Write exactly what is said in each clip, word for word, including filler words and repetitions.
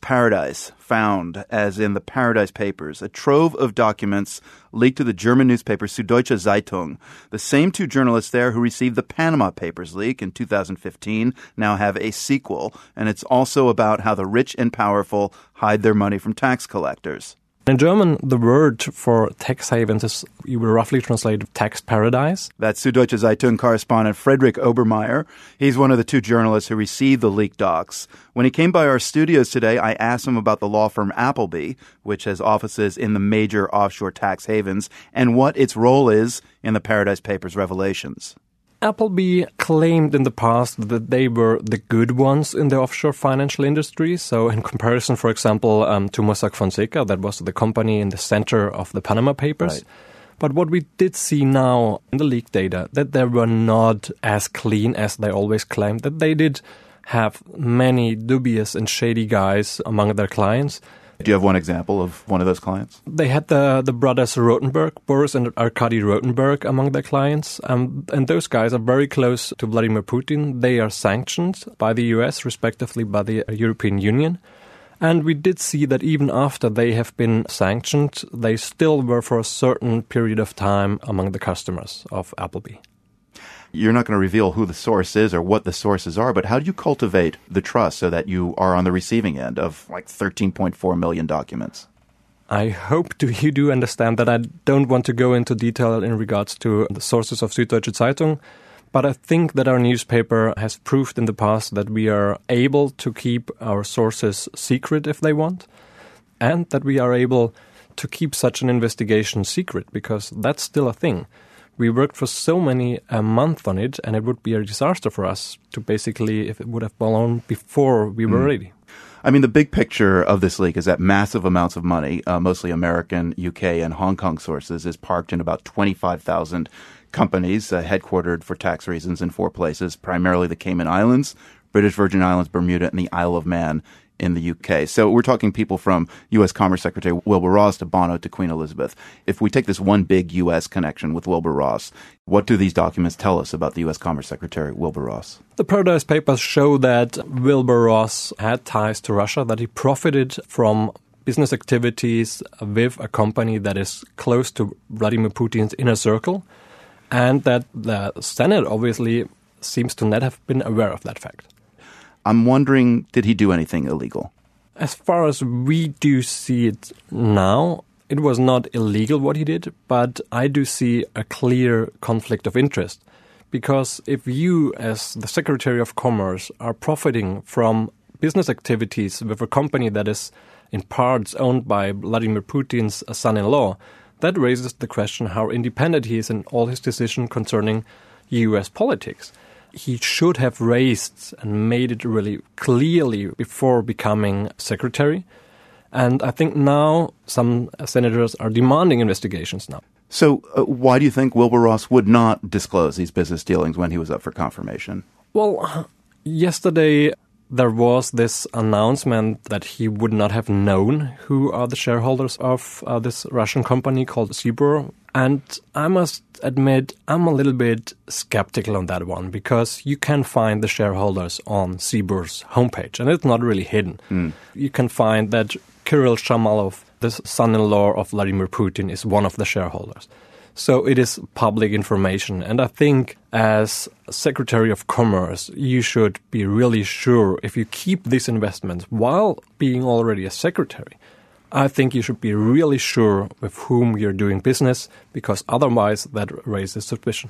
paradise found, as in the Paradise Papers, a trove of documents leaked to the German newspaper Süddeutsche Zeitung. The same two journalists there who received the Panama Papers leak in two thousand fifteen now have a sequel, and it's also about how the rich and powerful hide their money from tax collectors. In German, the word for tax havens is, you would roughly translate, tax paradise. That's Süddeutsche Zeitung correspondent Frederick Obermeier. He's one of the two journalists who received the leaked docs. When he came by our studios today, I asked him about the law firm Appleby, which has offices in the major offshore tax havens, and what its role is in the Paradise Papers revelations. Appleby claimed in the past that they were the good ones in the offshore financial industry. So in comparison, for example, um, to Mossack Fonseca, that was the company in the center of the Panama Papers. Right. But what we did see now in the leaked data, that they were not as clean as they always claimed, that they did have many dubious and shady guys among their clients. Do you have one example of one of those clients? They had the the brothers Rotenberg, Boris and Arkady Rotenberg, among their clients. Um, and those guys are very close to Vladimir Putin. They are sanctioned by the U S, respectively by the European Union. And we did see that even after they have been sanctioned, they still were for a certain period of time among the customers of Appleby. You're not going to reveal who the source is or what the sources are, but how do you cultivate the trust so that you are on the receiving end of like thirteen point four million documents? I hope to, you do understand that I don't want to go into detail in regards to the sources of Süddeutsche Zeitung, but I think that our newspaper has proved in the past that we are able to keep our sources secret if they want, and that we are able to keep such an investigation secret, because that's still a thing. We worked for so many a month on it, and it would be a disaster for us to basically, if it would have blown before we were mm. ready. I mean, the big picture of this leak is that massive amounts of money, uh, mostly American, U K, and Hong Kong sources, is parked in about twenty-five thousand companies uh, headquartered for tax reasons in four places, primarily the Cayman Islands, British Virgin Islands, Bermuda, and the Isle of Man in the U K. So we're talking people from U S Commerce Secretary Wilbur Ross to Bono to Queen Elizabeth. If we take this one big U S connection with Wilbur Ross, what do these documents tell us about the U S Commerce Secretary Wilbur Ross? The Paradise Papers show that Wilbur Ross had ties to Russia, that he profited from business activities with a company that is close to Vladimir Putin's inner circle, and that the Senate obviously seems to not have been aware of that fact. I'm wondering, did he do anything illegal? As far as we do see it now, it was not illegal what he did, but I do see a clear conflict of interest. Because if you, as the Secretary of Commerce, are profiting from business activities with a company that is in parts owned by Vladimir Putin's son-in-law, that raises the question how independent he is in all his decisions concerning U S politics. He should have raised and made it really clearly before becoming secretary. And I think now some senators are demanding investigations now. So uh, why do you think Wilbur Ross would not disclose these business dealings when he was up for confirmation? Well, yesterday there was this announcement that he would not have known who are the shareholders of uh, this Russian company called Sibur. And I must admit, I'm a little bit skeptical on that one, because you can find the shareholders on Sibur's homepage, and it's not really hidden. Mm. You can find that Kirill Shamalov, the son-in-law of Vladimir Putin, is one of the shareholders. So it is public information. And I think as Secretary of Commerce, you should be really sure if you keep these investments while being already a secretary. I think you should be really sure with whom you're doing business, because otherwise that raises suspicion.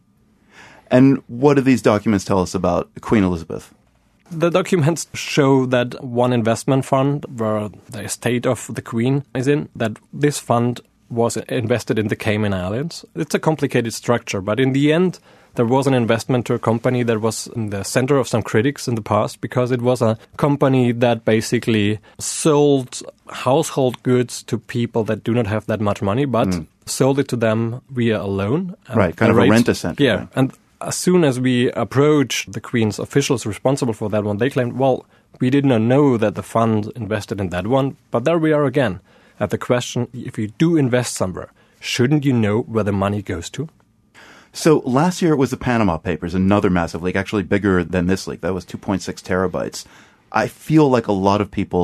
And what do these documents tell us about Queen Elizabeth? The documents show that one investment fund, where the estate of the Queen is in, that this fund was invested in the Cayman Islands. It's a complicated structure, but in the end, there was an investment to a company that was in the center of some critics in the past, because it was a company that basically sold household goods to people that do not have that much money, but mm. sold it to them via a loan. Right, kind of rate, a rent-a-center. Yeah, right. And as soon as we approached the Queen's officials responsible for that one, they claimed, well, we did not know that the fund invested in that one, but there we are again at the question, if you do invest somewhere, shouldn't you know where the money goes to? So last year it was the Panama Papers, another massive leak, actually bigger than this leak. That was two point six terabytes. I feel like a lot of people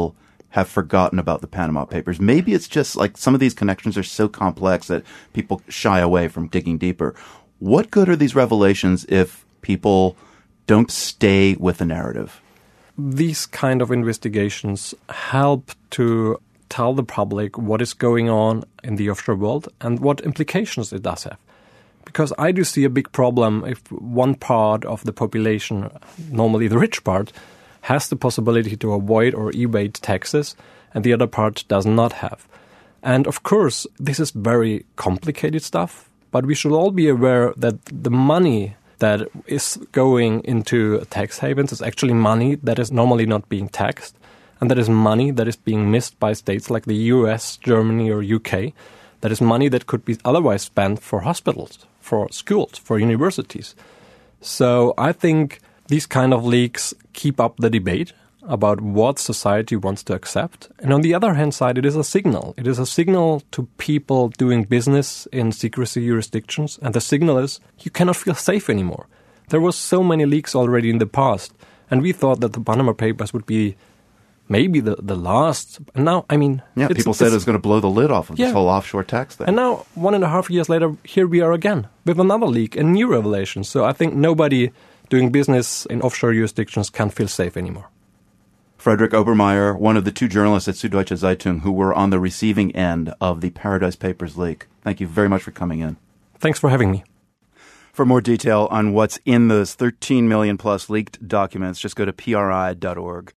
have forgotten about the Panama Papers. Maybe it's just like some of these connections are so complex that people shy away from digging deeper. What good are these revelations if people don't stay with the narrative? These kind of investigations help to tell the public what is going on in the offshore world and what implications it does have. Because I do see a big problem if one part of the population, normally the rich part, has the possibility to avoid or evade taxes, and the other part does not have. And of course, this is very complicated stuff, but we should all be aware that the money that is going into tax havens is actually money that is normally not being taxed, and that is money that is being missed by states like the U S, Germany, or U K. That is money that could be otherwise spent for hospitals, for schools, for universities. So I think these kind of leaks keep up the debate about what society wants to accept. And on the other hand side, it is a signal. It is a signal to people doing business in secrecy jurisdictions. And the signal is you cannot feel safe anymore. There was so many leaks already in the past. And we thought that the Panama Papers would be maybe the, the last. And now, I mean... Yeah, people said it was going to blow the lid off of yeah. this whole offshore tax thing. And now, one and a half years later, here we are again with another leak and new revelations. So I think nobody doing business in offshore jurisdictions can feel safe anymore. Fredrik Obermeier, one of the two journalists at Süddeutsche Zeitung who were on the receiving end of the Paradise Papers leak. Thank you very much for coming in. Thanks for having me. For more detail on what's in those thirteen million plus leaked documents, just go to P R I dot org.